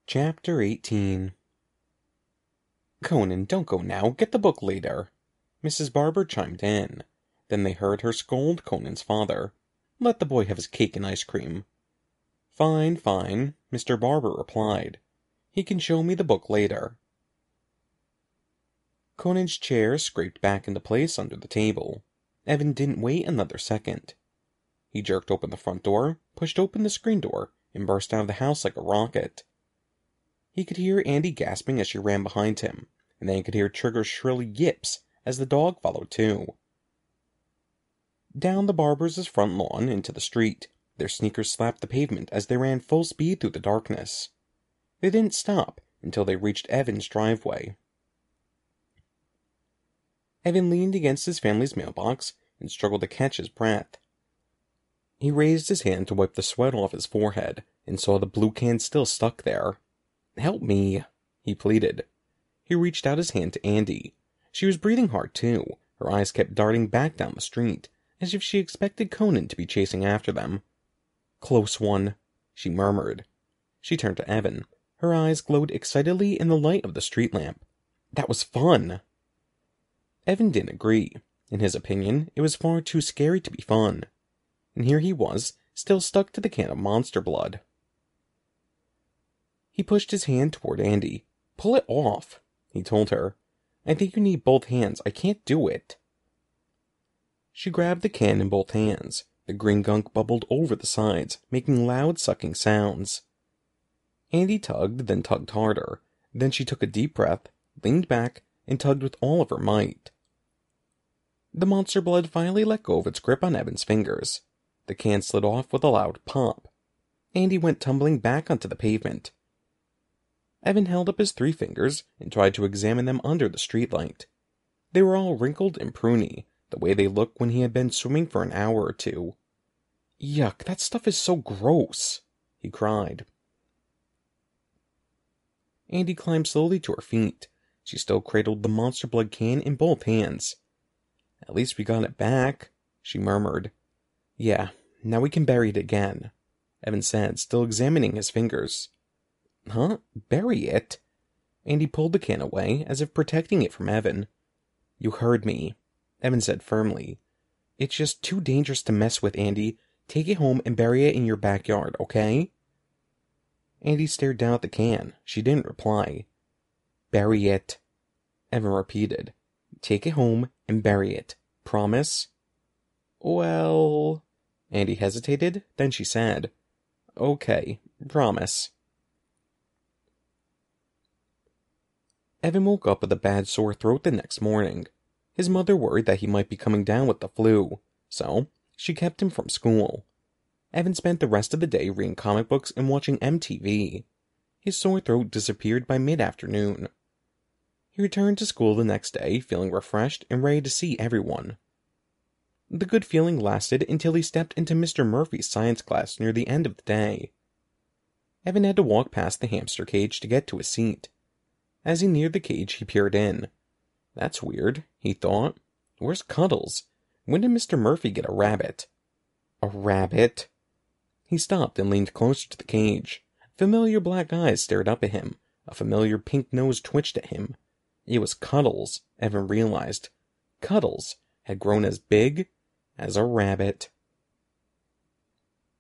Chapter 18. "Conan, don't go now. Get the book later," Mrs. Barber chimed in. Then they heard her scold Conan's father. "Let the boy have his cake and ice cream." "Fine, fine," Mr. Barber replied. "He can show me the book later." Conan's chair scraped back into place under the table. Evan didn't wait another second. He jerked open the front door, pushed open the screen door, and burst out of the house like a rocket. He could hear Andy gasping as she ran behind him, and then he could hear Trigger's shrill yips as the dog followed too. Down the Barbers' front lawn into the street, their sneakers slapped the pavement as they ran full speed through the darkness. They didn't stop until they reached Evan's driveway. Evan leaned against his family's mailbox and struggled to catch his breath. He raised his hand to wipe the sweat off his forehead and saw the blue can still stuck there. "Help me," he pleaded. He reached out his hand to Andy. She was breathing hard too. Her eyes kept darting back down the street, as if she expected Conan to be chasing after them. "Close one," she murmured. She turned to Evan. Her eyes glowed excitedly in the light of the street lamp. "That was fun." Evan didn't agree. In his opinion, it was far too scary to be fun. And here he was, still stuck to the can of monster blood. He pushed his hand toward Andy. "Pull it off," he told her. "I think you need both hands. I can't do it." She grabbed the can in both hands. The green gunk bubbled over the sides, making loud sucking sounds. Andy tugged, then tugged harder. Then she took a deep breath, leaned back, and tugged with all of her might. The monster blood finally let go of its grip on Evan's fingers. The can slid off with a loud pop. Andy went tumbling back onto the pavement. Evan held up his 3 fingers and tried to examine them under the streetlight. They were all wrinkled and pruny, the way they looked when he had been swimming for an hour or two. "Yuck, that stuff is so gross," he cried. Andy climbed slowly to her feet. She still cradled the monster blood can in both hands. "At least we got it back," she murmured. "Yeah, now we can bury it again," Evan said, still examining his fingers. "Huh? Bury it?" Andy pulled the can away, as if protecting it from Evan. "You heard me," Evan said firmly. "It's just too dangerous to mess with, Andy. Take it home and bury it in your backyard, okay?" Andy stared down at the can. She didn't reply. "Bury it," Evan repeated. "Take it home and bury it. Promise?" "Well..." Andy hesitated, then she said, "Okay, promise." Evan woke up with a bad sore throat the next morning. His mother worried that he might be coming down with the flu, so she kept him from school. Evan spent the rest of the day reading comic books and watching MTV. His sore throat disappeared by mid-afternoon. He returned to school the next day, feeling refreshed and ready to see everyone. The good feeling lasted until he stepped into Mr. Murphy's science class near the end of the day. Evan had to walk past the hamster cage to get to his seat. As he neared the cage, he peered in. "That's weird," he thought. "Where's Cuddles? When did Mr. Murphy get a rabbit?" A rabbit? He stopped and leaned closer to the cage. Familiar black eyes stared up at him. A familiar pink nose twitched at him. It was Cuddles, Evan realized. Cuddles had grown as big as a rabbit.